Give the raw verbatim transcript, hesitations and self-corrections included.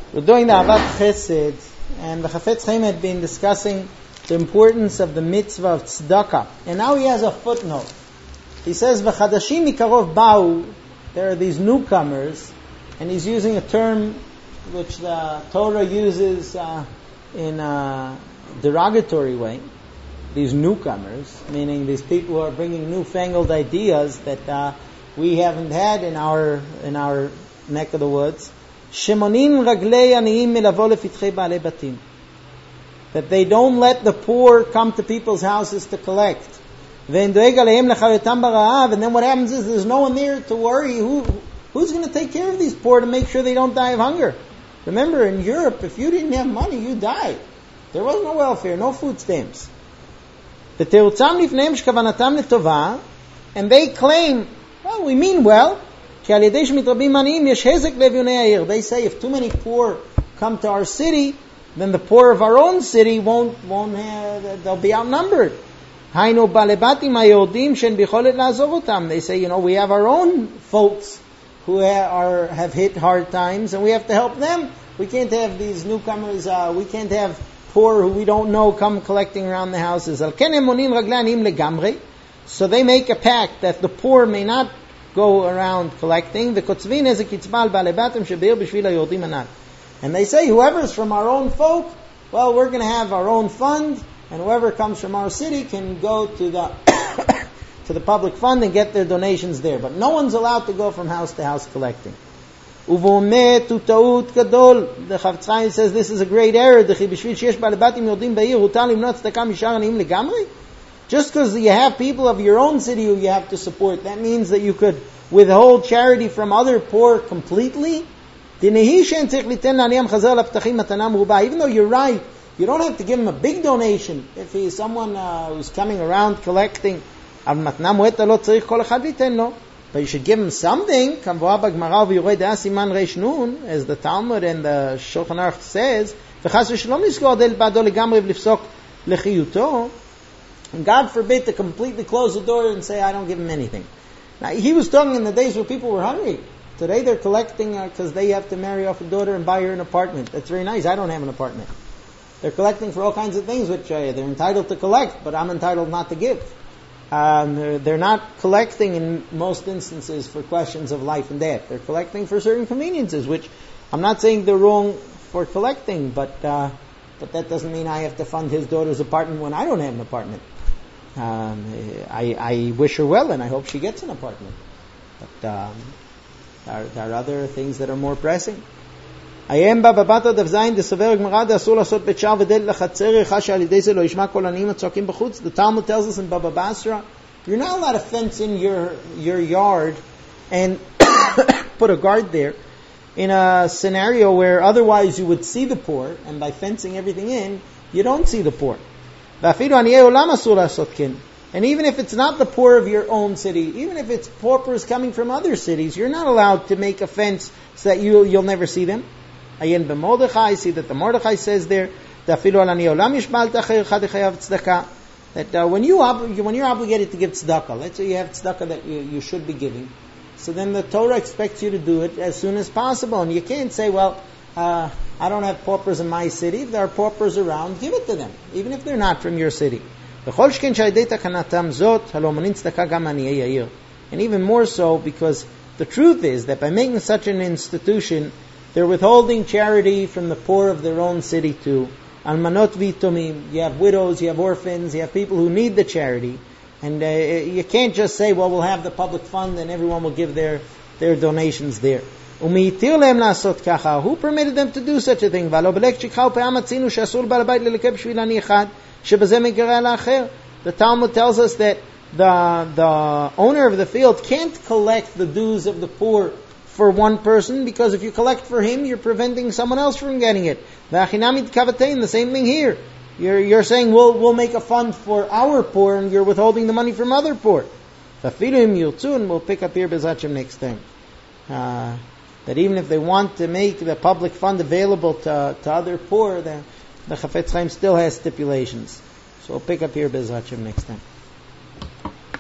We're doing the Ahavat Chesed, and the Chafetz Chaim had been discussing the importance of the mitzvah of tzedakah. And now he has a footnote. He says, "V'chadashim mikarov ba'u," there are these newcomers, and he's using a term which the Torah uses uh, in a derogatory way. These newcomers, meaning these people who are bringing newfangled ideas that uh, we haven't had in our in our neck of the woods. Shemonin raglei aniyim milavo lefitchei baalei batim. That they don't let the poor come to people's houses to collect. Ve'en doeg aleihem lecharetam bara'av. And then what happens is there's no one there to worry. Who who's going to take care of these poor to make sure they don't die of hunger? Remember, in Europe, if you didn't have money, you died. There was no welfare, no food stamps. V'teutzam lifneim shekavanatam letova. And they claim, well, we mean well. They say if too many poor come to our city, then the poor of our own city won't won't have, they'll be outnumbered. They say, you know, we have our own folks who are have hit hard times, and we have to help them. We can't have these newcomers. Uh, we can't have poor who we don't know come collecting around the houses. So they make a pact that the poor may not go around collecting. And they say, whoever's from our own folk, well, we're going to have our own fund, and whoever comes from our city can go to the to the public fund and get their donations there. But no one's allowed to go from house to house collecting. The Chafetz Chaim says this is a great error. Just because you have people of your own city who you have to support, that means that you could withhold charity from other poor completely? Even though you're right, you don't have to give him a big donation. If he's someone uh, who's coming around collecting, but you should give him something. As the Talmud and the Shulchan Aruch says, and God forbid to completely close the door and say, I don't give him anything. Now, he was talking in the days where people were hungry. Today they're collecting because uh, they have to marry off a daughter and buy her an apartment. That's very nice. I don't have an apartment. They're collecting for all kinds of things which uh, they're entitled to collect, but I'm entitled not to give. Um, they're, they're not collecting in most instances for questions of life and death. They're collecting for certain conveniences, which I'm not saying they're wrong for collecting, but uh, but that doesn't mean I have to fund his daughter's apartment when I don't have an apartment. Um, I, I wish her well, and I hope she gets an apartment. But um, there, there are other things that are more pressing. The Talmud tells us in Baba Basra, you're not allowed to fence in your your yard and put a guard there in a scenario where otherwise you would see the poor, and by fencing everything in, you don't see the poor. And even if it's not the poor of your own city, even if it's paupers coming from other cities, you're not allowed to make a fence so that you, you'll never see them. Ayin b'Mordechai, see that the Mordechai says there, that uh, when, you ob- when you're obligated to give tzedakah, let's say you have tzedakah that you, you should be giving, so then the Torah expects you to do it as soon as possible. And you can't say, well, uh, I don't have paupers in my city. If there are paupers around, give it to them, even if they're not from your city. And even more so because the truth is that by making such an institution, they're withholding charity from the poor of their own city too. Almanot v'tomim, you have widows, you have orphans, you have people who need the charity. And uh, you can't just say, well, we'll have the public fund and everyone will give their, their donations there. Who permitted them to do such a thing? The Talmud tells us that the, the owner of the field can't collect the dues of the poor for one person, because if you collect for him, you're preventing someone else from getting it. The same thing here. You're, you're saying, we'll, we'll make a fund for our poor, and you're withholding the money from other poor. And we'll pick up here B'ezrat Hashem next time. Uh, that even if they want to make the public fund available to, to other poor, the, the Chafetz Chaim still has stipulations. So we'll pick up here B'ezrat Hashem next time.